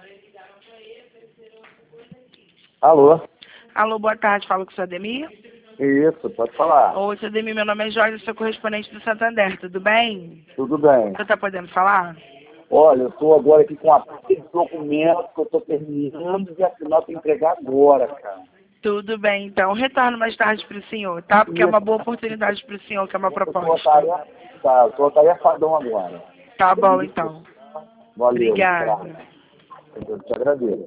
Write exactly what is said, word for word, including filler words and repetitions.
Alô? Alô, boa tarde. Falo com o seu Ademir? Isso, pode falar. Oi, seu Ademir, meu nome é Jorge, sou correspondente do Santander. Tudo bem? Tudo bem. Você tá podendo falar? Olha, eu estou agora aqui com a parte de documento que eu estou terminando de assinar para entregar agora, cara. Tudo bem, então. Retorno mais tarde para o senhor, tá? Porque é uma boa oportunidade para o senhor, que é uma proposta. Tá, estou atarefadão agora. Tá bom, então. Valeu. Obrigada. Eu te agradeço.